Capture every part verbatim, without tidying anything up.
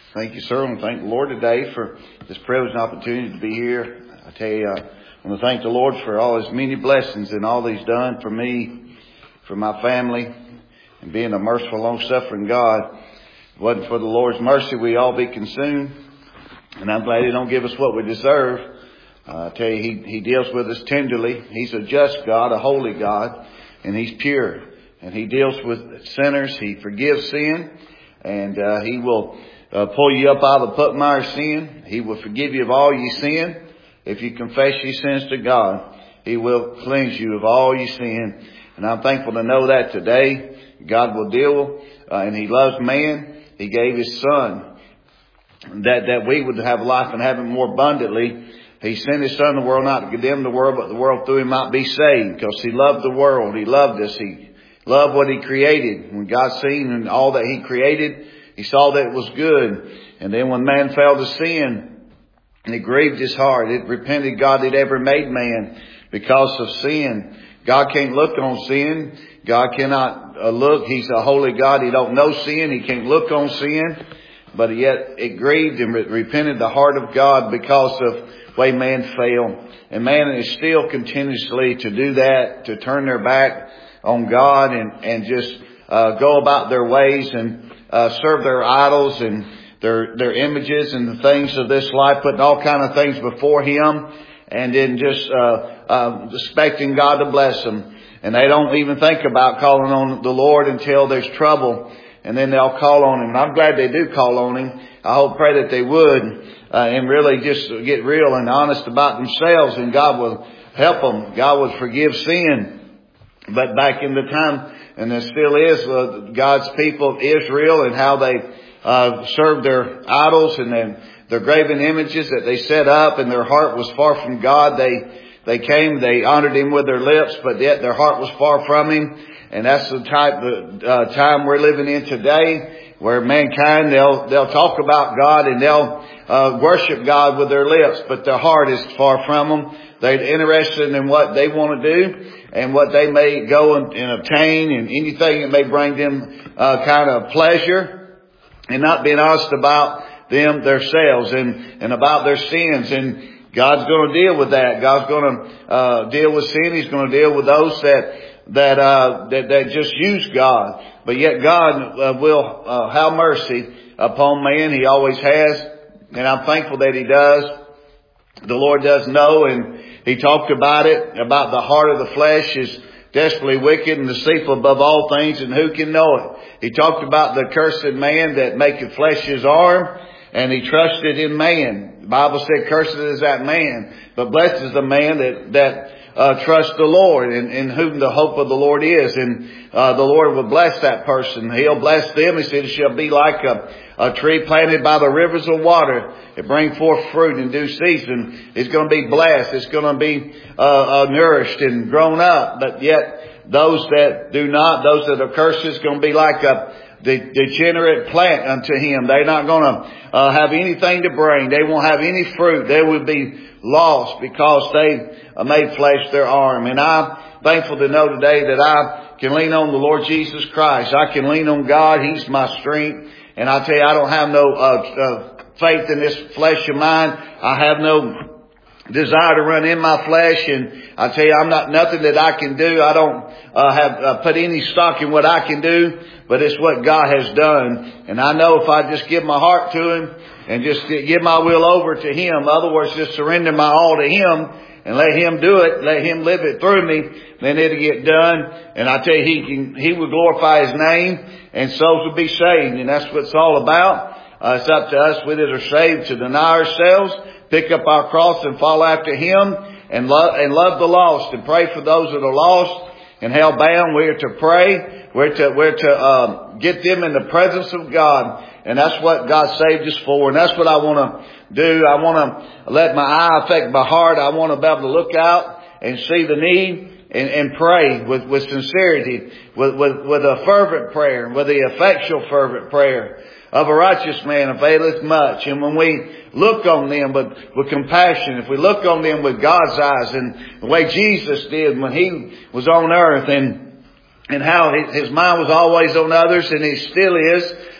Thank you, sir. I want to thank the Lord today for this privilege and opportunity to be here. I tell you, I want to thank the Lord for all His many blessings and all He's done for me, for my family, and being a merciful, long-suffering God. If it wasn't for the Lord's mercy, we'd all be consumed. And I'm glad He don't give us what we deserve. Uh, I tell you, He, He deals with us tenderly. He's a just God, a holy God, and He's pure. And He deals with sinners. He forgives sin, and uh, He will Uh, pull you up out of the putmire of sin. He will forgive you of all your sin. If you confess your sins to God, He will cleanse you of all your sin. And I'm thankful to know that today God will deal, uh, and He loves man. He gave His Son that, that we would have life and have it more abundantly. He sent His Son in the world not to condemn the world, but the world through Him might be saved, because He loved the world. He loved us. He loved what He created. When God seen and all that He created, He saw that it was good. And then when man fell to sin, and it grieved His heart, it repented God that ever made man because of sin. God can't look on sin. God cannot uh, look. He's a holy God. He don't know sin. He can't look on sin. But yet it grieved and re- repented the heart of God because of the way man fell. And man is still continuously to do that, to turn their back on God and, and just uh, go about their ways and Uh, serve their idols and their their images and the things of this life, putting all kind of things before Him, and then just uh, uh, expecting God to bless them. And they don't even think about calling on the Lord until there's trouble, and then they'll call on Him. And I'm glad they do call on Him. I hope, pray that they would, uh, and really just get real and honest about themselves, and God will help them. God will forgive sin. But back in the time, and there still is, uh, God's people, Israel, and how they uh, served their idols and then their graven images that they set up, and their heart was far from God. They they came, they honored Him with their lips, but yet their heart was far from Him. And that's the type of uh, time we're living in today, where mankind, they'll they'll talk about God and they'll uh, worship God with their lips, but their heart is far from them. They're interested in what they want to do and what they may go and, and obtain, and anything that may bring them uh, kind of pleasure, and not being honest about them themselves and, and about their sins. And God's going to deal with that. God's going to uh, deal with sin. He's going to deal with those that that uh, that, that just use God. But yet God uh, will uh, have mercy upon man. He always has, and I'm thankful that He does. The Lord does know, and He talked about it, about the heart of the flesh is desperately wicked and deceitful above all things, and who can know it? He talked about the cursed man that maketh flesh his arm, and he trusted in man. The Bible said, cursed is that man, but blessed is the man that, that uh, trusts the Lord, and in whom the hope of the Lord is. And uh, the Lord will bless that person. He'll bless them. He said, it shall be like a, a tree planted by the rivers of water. It bring forth fruit in due season. It's going to be blessed. It's going to be uh, uh, nourished and grown up. But yet those that do not, those that are cursed, is going to be like a the degenerate plant unto him. They're not going to uh, have anything to bring. They won't have any fruit. They will be lost because they uh, made flesh their arm. And I'm thankful to know today that I can lean on the Lord Jesus Christ. I can lean on God. He's my strength. And I tell you, I don't have no uh, uh, faith in this flesh of mine. I have no desire to run in my flesh, and I tell you, I'm not nothing that I can do. I don't uh, have uh, put any stock in what I can do, but it's what God has done. And I know if I just give my heart to Him and just give my will over to Him, in other words, just surrender my all to Him and let Him do it, let Him live it through me, then it'll get done. And I tell you, He can, He will glorify His name, and souls will be saved. And that's what it's all about. Uh, it's up to us, we that are saved, to deny ourselves, pick up our cross and follow after Him, and love, and love the lost, and pray for those that are lost and hell bound. We're to pray. We're to, we're to, uh, get them in the presence of God. And that's what God saved us for. And that's what I want to do. I want to let my eye affect my heart. I want to be able to look out and see the need and, and pray with, with sincerity, with, with, with a fervent prayer, with the effectual fervent prayer of a righteous man availeth much. And when we look on them with, with compassion, if we look on them with God's eyes, and the way Jesus did when He was on earth, and and how his mind was always on others, and He still is,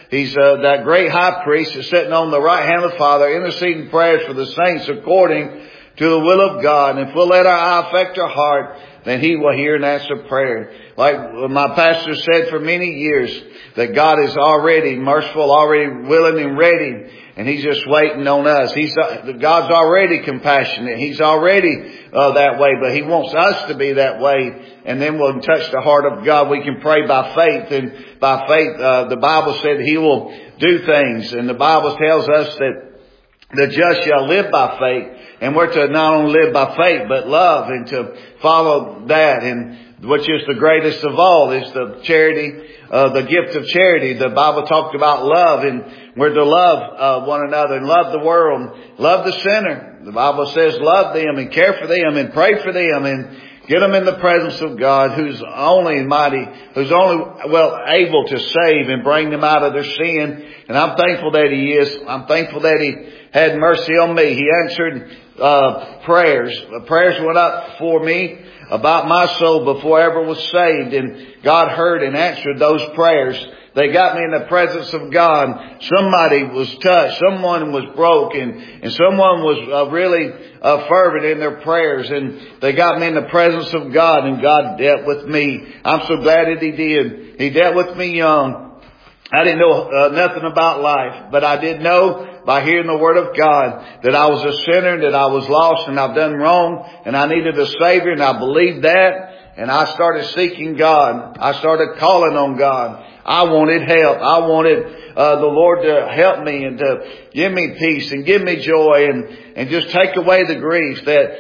He's uh, that great high priest that's sitting on the right hand of the Father, interceding prayers for the saints according to the will of God. And if we'll let our eye affect our heart, then He will hear and answer prayer. Like my pastor said for many years, that God is already merciful, already willing and ready, and He's just waiting on us. He's uh, God's already compassionate. He's already uh, that way, but He wants us to be that way. And then we'll touch the heart of God. We can pray by faith, and by faith, uh, the Bible said He will do things, and the Bible tells us that the just shall live by faith. And we're to not only live by faith, but love, and to follow that. And which is the greatest of all is the charity, uh, the gift of charity. The Bible talked about love, and we're to love uh, one another and love the world, love the sinner. The Bible says love them and care for them and pray for them and get them in the presence of God, who's only mighty, who's only, well, able to save and bring them out of their sin. And I'm thankful that He is. I'm thankful that He had mercy on me. He answered uh prayers. Prayers went up for me about my soul before I ever was saved. And God heard and answered those prayers. They got me in the presence of God. Somebody was touched. Someone was broken. And someone was uh, really uh, fervent in their prayers. And they got me in the presence of God. And God dealt with me. I'm so glad that He did. He dealt with me young. I didn't know uh, nothing about life. But I did know by hearing the Word of God that I was a sinner, that I was lost, and I've done wrong. And I needed a Savior. And I believed that. And I started seeking God. I started calling on God. I wanted help. I wanted uh, the Lord to help me and to give me peace and give me joy and, and just take away the grief that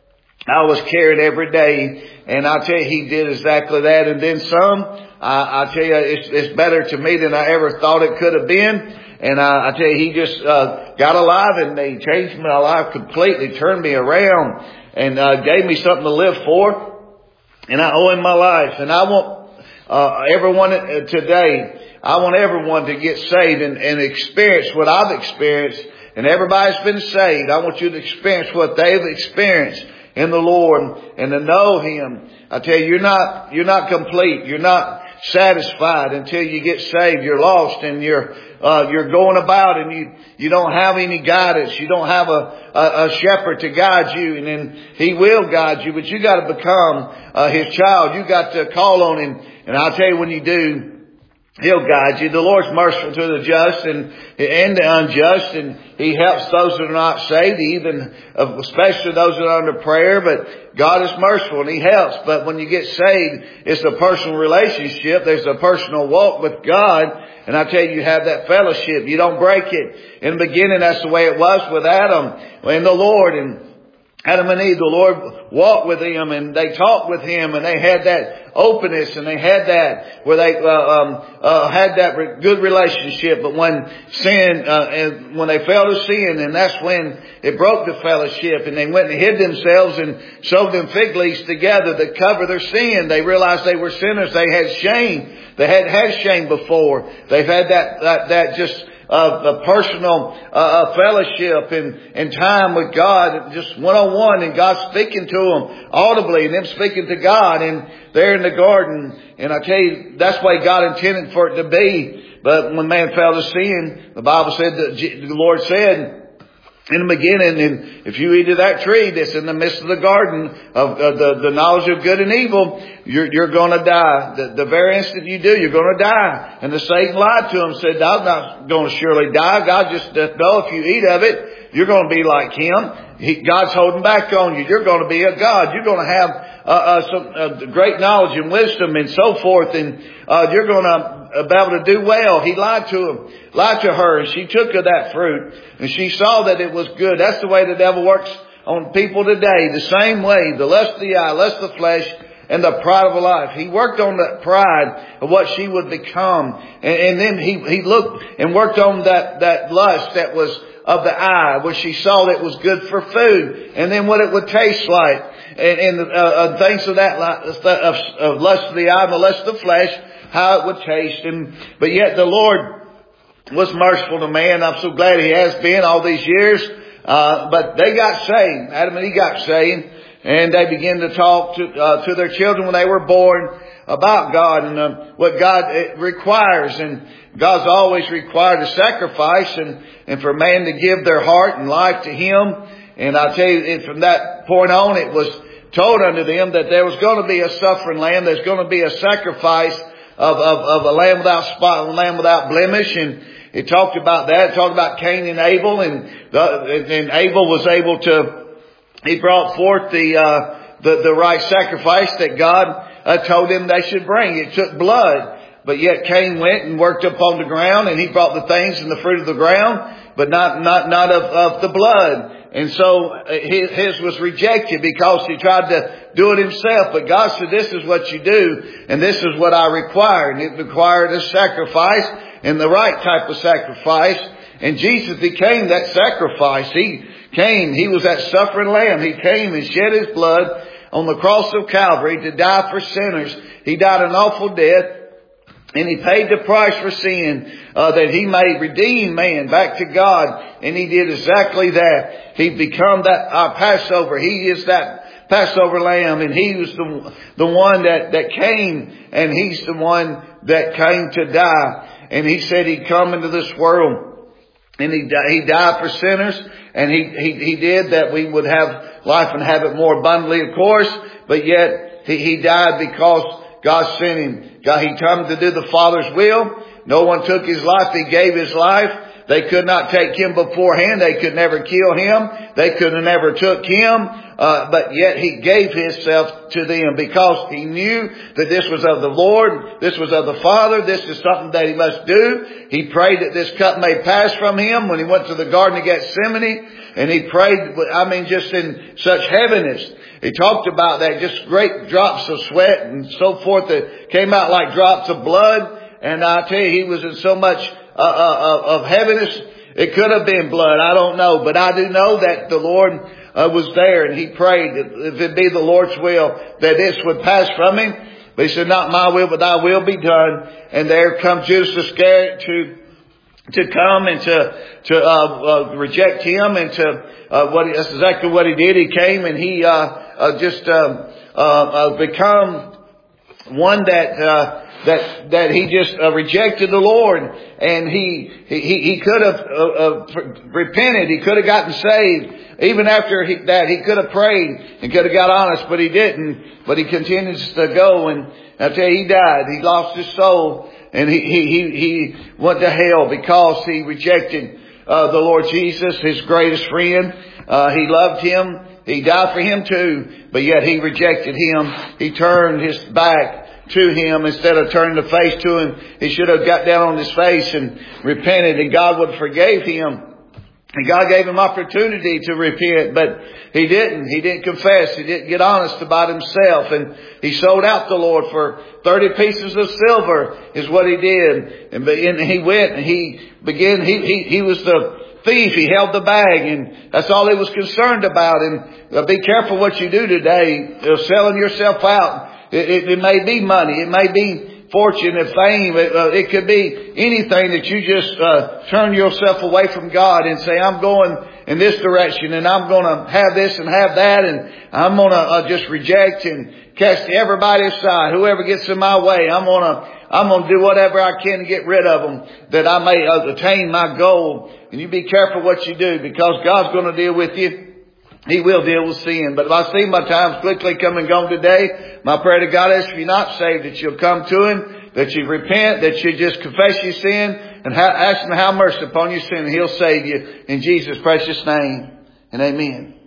I was carrying every day. And I tell you, He did exactly that. And then some. I, I tell you, it's, it's better to me than I ever thought it could have been. And I, I tell you, He just uh, got alive in me, changed my life completely, turned me around, and uh, gave me something to live for. And I owe Him my life. And I want Uh, everyone today, I want everyone to get saved and, and experience what I've experienced. And everybody's been saved. I want you to experience what they've experienced in the Lord and to know Him. I tell you, you're not, you're not complete. You're not satisfied until you get saved. You're lost and you're, uh, you're going about and you, you don't have any guidance. You don't have a, a, a shepherd to guide you, and then He will guide you, but you got to become, uh, His child. You got to call on Him. And I'll tell you, when you do, He'll guide you. The Lord's merciful to the just and, and the unjust, and He helps those that are not saved, even, especially those that are under prayer. But God is merciful and He helps. But when you get saved, it's a personal relationship. There's a personal walk with God. And I tell you, you have that fellowship. You don't break it. In the beginning, that's the way it was with Adam and the Lord. And Adam and Eve, the Lord walked with Him and they talked with Him, and they had that openness and they had that where they uh, um, uh, had that re- good relationship. But when sin, uh, and when they fell to sin, and that's when it broke the fellowship, and they went and hid themselves and sewed them fig leaves together to cover their sin. They realized they were sinners. They had shame. They had had shame before. They've had that that, that just of a personal uh, fellowship and, and time with God, just one-on-one, and God speaking to them audibly, and them speaking to God, and they're in the garden. And I tell you, that's the way God intended for it to be. But when man fell to sin, the Bible said that the Lord said in the beginning, and if you eat of that tree that's in the midst of the garden of uh, the, the knowledge of good and evil, you're, you're going to die. The, the very instant you do, you're going to die. And the Satan lied to him, said, I'm not going to surely die. God just does know if you eat of it, you're going to be like Him. He, God's holding back on you. You're going to be a God. You're going to have uh, uh, some uh, great knowledge and wisdom and so forth. And uh, you're going to be able to do well. He lied to him, lied to her, and she took of that fruit, and she saw that it was good. That's the way the devil works on people today. The same way, the lust of the eye, lust of the flesh, and the pride of life. He worked on that pride of what she would become. And, and then he, he looked and worked on that, that lust that was of the eye, where she saw that it was good for food, and then what it would taste like, and, and uh, uh, things of that, of, of lust of the eye and the lust of the flesh, how it would taste. And but yet the Lord was merciful to man. I'm so glad He has been all these years. Uh, but they got saved. Adam and Eve got saved. and they began to talk to, uh, to their children when they were born about God and uh, what God requires. And God's always required a sacrifice and, and for man to give their heart and life to Him. And I tell you, it, from that point on, it was told unto them that there was going to be a suffering lamb. There's going to be a sacrifice of, of, of a lamb without spot, a lamb without blemish. And it talked about that. It talked about Cain and Abel. And, the, and Abel was able to, he brought forth the, uh, the, the right sacrifice that God uh, told him they should bring. It took blood. But yet Cain went and worked upon the ground, and he brought the things and the fruit of the ground, but not, not, not of, of the blood. And so his, his was rejected because he tried to do it himself. But God said, this is what you do, and this is what I require. And it required a sacrifice, and the right type of sacrifice. And Jesus became that sacrifice. He came, He was that suffering lamb. He came and shed His blood on the cross of Calvary to die for sinners. He died an awful death. And He paid the price for sin, uh, that He may redeem man back to God. And He did exactly that. He become that, our Passover. He is that Passover lamb. And He was the, the one that, that came. And He's the one that came to die. And He said He'd come into this world. And He, he died for sinners. And he, he, he did that we would have life and have it more abundantly, of course. But yet, He, he died because God sent Him. God, He come to do the Father's will. No one took His life. He gave His life. They could not take Him beforehand. They could never kill Him. They could have never took Him. Uh, but yet He gave Himself to them because He knew that this was of the Lord. This was of the Father. This is something that He must do. He prayed that this cup may pass from Him when He went to the Garden of Gethsemane. And He prayed, I mean, just in such heaviness. He talked about that, just great drops of sweat and so forth that came out like drops of blood. And I tell you, He was in so much uh, uh, of heaviness. It could have been blood. I don't know. But I do know that the Lord uh, was there, and He prayed that if it be the Lord's will, that this would pass from Him. But He said, not my will, but Thy will be done. And there comes Judas Iscariot to to come and to to uh, uh, reject Him, and to uh, what he, that's exactly what he did. He came and he uh, uh, just uh, uh, uh, become one that uh, that that he just uh, rejected the Lord, and he he he could have uh, uh, repented. He could have gotten saved. Even after he, that, he could have prayed and could have got honest, but he didn't. But he continues to go, and I tell you, he died. He lost his soul. And he, he, he, he went to hell because he rejected, uh, the Lord Jesus, His greatest friend. Uh, he loved Him. He died for Him too, but yet he rejected Him. He turned his back to Him instead of turning the face to Him. He should have got down on his face and repented, and God would have forgave him. And God gave him opportunity to repent, but he didn't. He didn't confess. He didn't get honest about himself. And he sold out the Lord for thirty pieces of silver is what he did. And he went and he began, he, he, he was the thief. He held the bag, and that's all he was concerned about. And uh, be careful what you do today. Uh, selling yourself out. It, it, it may be money. It may be fortune and fame. It, uh, it could be anything that you just uh, turn yourself away from God and say, I'm going in this direction, and I'm going to have this and have that, and I'm going to uh, just reject and cast everybody aside. Whoever gets in my way, I'm going to I'm going to do whatever I can to get rid of them, that I may uh, attain my goal. And you be careful what you do, because God's going to deal with you. He will deal with sin. But if I see my time's quickly come and gone today, my prayer to God is, if you're not saved, that you'll come to Him, that you repent, that you just confess your sin, and ha- ask Him to have mercy upon your sin, and He'll save you in Jesus' precious name. And amen.